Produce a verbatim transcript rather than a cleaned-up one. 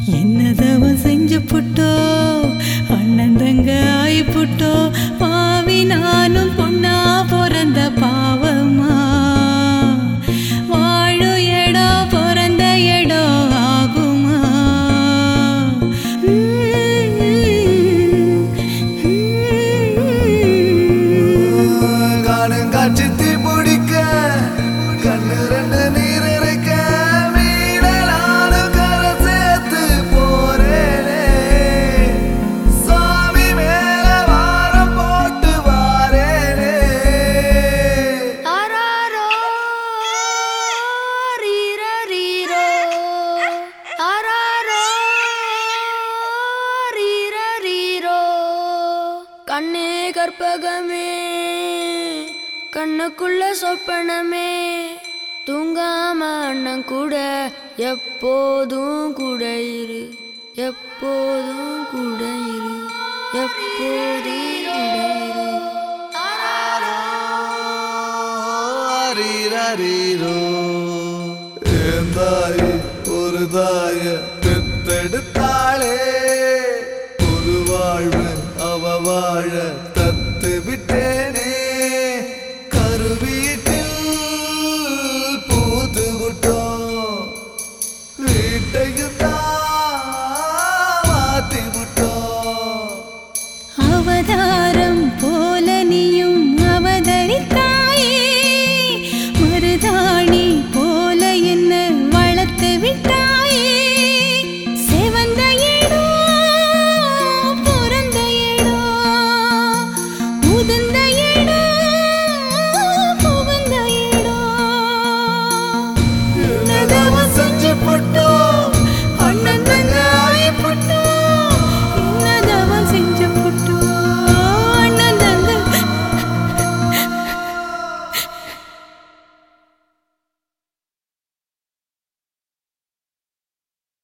என்னதவ செஞ்சு புட்டோ அண்ணன் தங்க ஆயி புட்டோ பாவி நானும் பொண்ணா பிறந்த பாவமா வாழு இடம் பிறந்த இடம் ஆகுமா காணும் காட்சி தீ பிடிக்க கண்ணு ரெண்டு நீர் இருக்க மீனலானு கரை சேர்த்து போறேனே சாமி மேல வாரம் போட்டு வாரேனே ஆராரோ ரீரரீரோ ஆராரோ ரீரரீரோ கண்ணே கற்பகமே கண்ணுக்குள்ள சொப்பனமே தூங்காம அண்ணன் கூட எப்போதும் கூட இரு எப்போதும் கூட இரு எப்போதும் கூட இரு ரீரரீரோ என் தாய் ஒரு தாய பெத்தெடுத்தாளே ஒரு வாழ்வு அவ வாழ தத்து விட்டேனே கருவீட்டில் பூத்து விட்டோம் வீட்டையும்